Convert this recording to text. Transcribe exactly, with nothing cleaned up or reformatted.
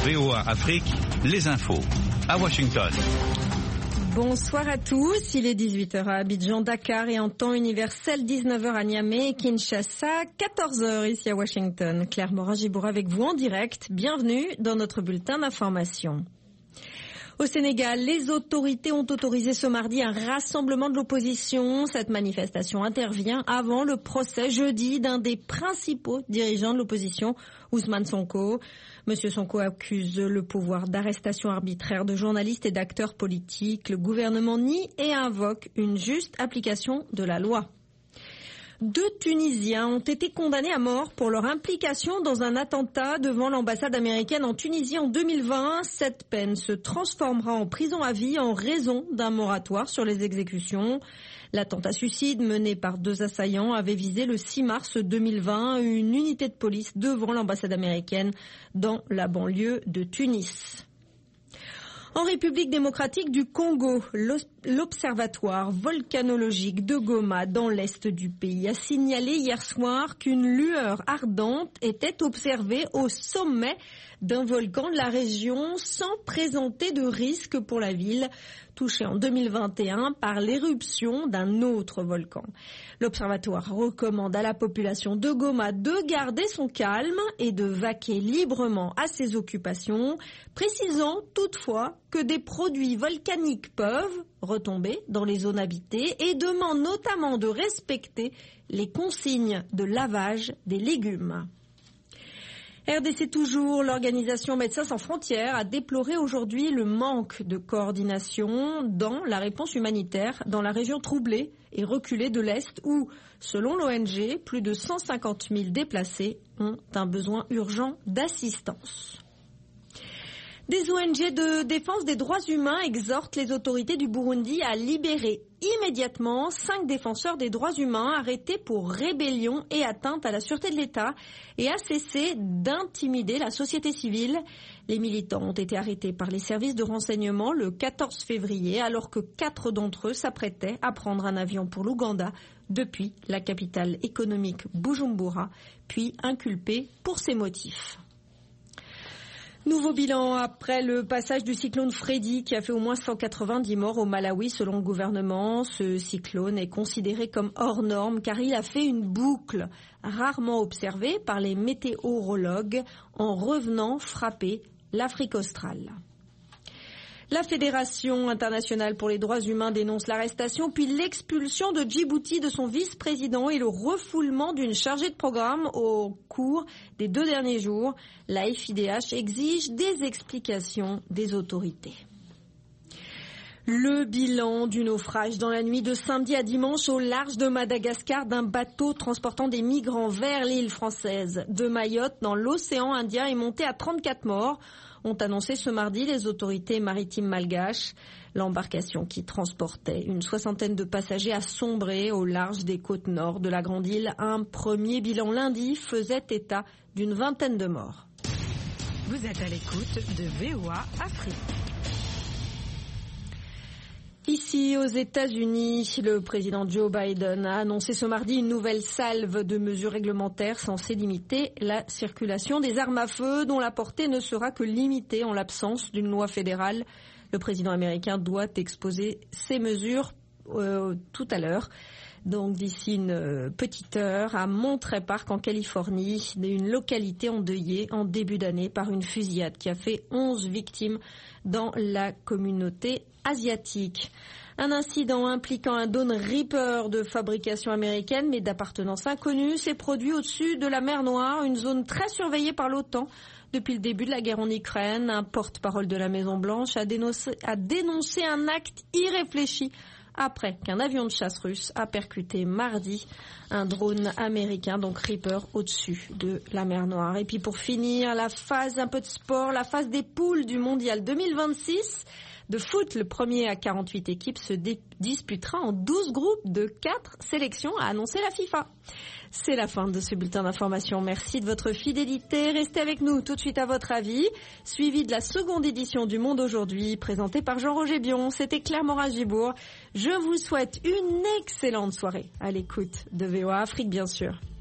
V O A Afrique, les infos à Washington. Bonsoir à tous, il est dix-huit heures à Abidjan, Dakar et en temps universel dix-neuf heures à Niamey et Kinshasa, quatorze heures ici à Washington. Claire Morin-Giboura avec vous en direct, bienvenue dans notre bulletin d'information. Au Sénégal, les autorités ont autorisé ce mardi un rassemblement de l'opposition. Cette manifestation intervient avant le procès jeudi d'un des principaux dirigeants de l'opposition, Ousmane Sonko. Monsieur Sonko accuse le pouvoir d'arrestation arbitraire de journalistes et d'acteurs politiques. Le gouvernement nie et invoque une juste application de la loi. Deux Tunisiens ont été condamnés à mort pour leur implication dans un attentat devant l'ambassade américaine en Tunisie en deux mille vingt. Cette peine se transformera en prison à vie en raison d'un moratoire sur les exécutions. L'attentat suicide mené par deux assaillants avait visé le six mars deux mille vingt une unité de police devant l'ambassade américaine dans la banlieue de Tunis. En République démocratique du Congo, l'observatoire volcanologique de Goma dans l'est du pays a signalé hier soir qu'une lueur ardente était observée au sommet d'un volcan de la région sans présenter de risque pour la ville, touchée en deux mille vingt et un par l'éruption d'un autre volcan. L'observatoire recommande à la population de Goma de garder son calme et de vaquer librement à ses occupations, précisant toutefois que des produits volcaniques peuvent retomber dans les zones habitées et demande notamment de respecter les consignes de lavage des légumes. R D C toujours, l'organisation Médecins sans frontières a déploré aujourd'hui le manque de coordination dans la réponse humanitaire dans la région troublée et reculée de l'Est où, selon l'O N G, plus de cent cinquante mille déplacés ont un besoin urgent d'assistance. Des O N G de défense des droits humains exhortent les autorités du Burundi à libérer immédiatement cinq défenseurs des droits humains arrêtés pour rébellion et atteinte à la sûreté de l'État et à cesser d'intimider la société civile. Les militants ont été arrêtés par les services de renseignement le quatorze février alors que quatre d'entre eux s'apprêtaient à prendre un avion pour l'Ouganda depuis la capitale économique Bujumbura, puis inculpés pour ces motifs. Nouveau bilan après le passage du cyclone Freddy qui a fait au moins cent quatre-vingt-dix morts au Malawi selon le gouvernement. Ce cyclone est considéré comme hors norme car il a fait une boucle rarement observée par les météorologues en revenant frapper l'Afrique australe. La Fédération internationale pour les droits humains dénonce l'arrestation puis l'expulsion de Djibouti de son vice-président et le refoulement d'une chargée de programme au cours des deux derniers jours. La F I D H exige des explications des autorités. Le bilan du naufrage dans la nuit de samedi à dimanche au large de Madagascar d'un bateau transportant des migrants vers l'île française de Mayotte dans l'océan Indien est monté à trente-quatre morts, ont annoncé ce mardi les autorités maritimes malgaches. L'embarcation qui transportait une soixantaine de passagers a sombré au large des côtes nord de la grande île. Un premier bilan lundi faisait état d'une vingtaine de morts. Vous êtes à l'écoute de V O A Afrique. Ici, aux États-Unis, le président Joe Biden a annoncé ce mardi une nouvelle salve de mesures réglementaires censées limiter la circulation des armes à feu, dont la portée ne sera que limitée en l'absence d'une loi fédérale. Le président américain doit exposer ces mesures euh, tout à l'heure. Donc d'ici une petite heure, à Monterey Park en Californie, une localité endeuillée en début d'année par une fusillade qui a fait onze victimes dans la communauté asiatique. Un incident impliquant un Dawn Reaper de fabrication américaine mais d'appartenance inconnue s'est produit au-dessus de la mer Noire, une zone très surveillée par l'OTAN. Depuis le début de la guerre en Ukraine, un porte-parole de la Maison-Blanche a dénoncé, a dénoncé un acte irréfléchi après qu'un avion de chasse russe a percuté mardi un drone américain, donc Reaper, au-dessus de la mer Noire. Et puis pour finir, la phase, un peu de sport, la phase des poules du mondial deux mille vingt-six de foot. Le premier à quarante-huit équipes se dé- disputera en douze groupes de quatre sélections, a annoncé la FIFA. C'est la fin de ce bulletin d'information. Merci de votre fidélité. Restez avec nous tout de suite à votre avis, suivi de la seconde édition du Monde aujourd'hui, présentée par Jean-Roger Bion. C'était Claire Morin-Giboura. Je vous souhaite une excellente soirée à l'écoute de V O A Afrique, bien sûr.